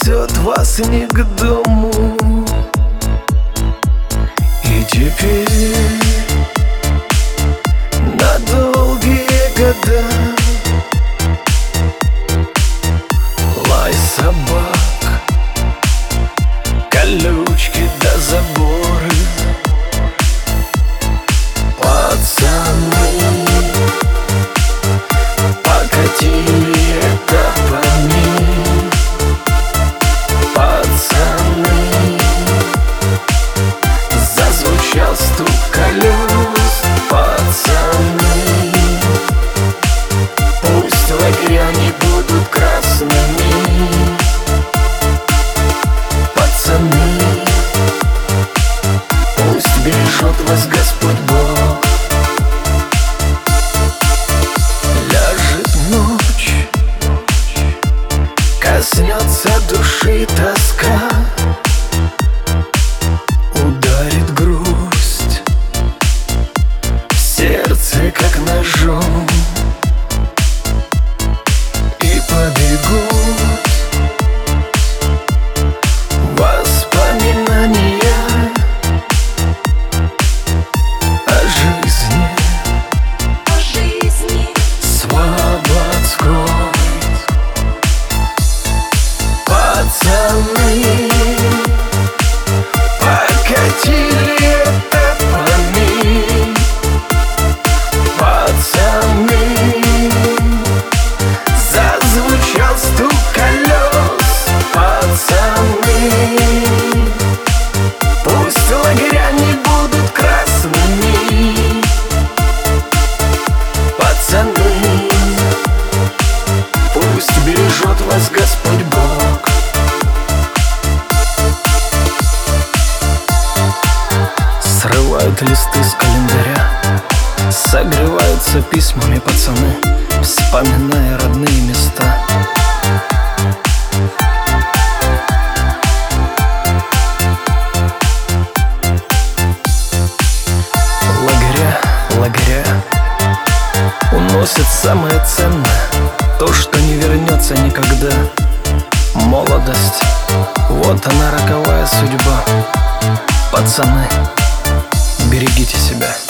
несет вас не к дому. И теперь на долгие года лай собак, колючки до заборы. Пацаны покатили этапами. Пацаны, зазвучал стук колес. Пацаны, пусть лагеря не будут красными. Пацаны, пусть бережет вас Господь Бог. Ляжет ночь, коснется души тоска, ударит грусть в сердце, как ножом. И побегут воспоминания о жизни слободской. Пацаны покатили этапами. Пацаны, зазвучал стук колес. Пацаны, пусть лагеря не будут красными. Пацаны, пусть бережет вас Господь Бог. Срывают листы с календаря, согреваются письмами пацаны, вспоминая родные места. Лагеря, лагеря уносят самое ценное, то, что не вернется никогда. Молодость, вот она, роковая судьба. Пацаны, берегите себя.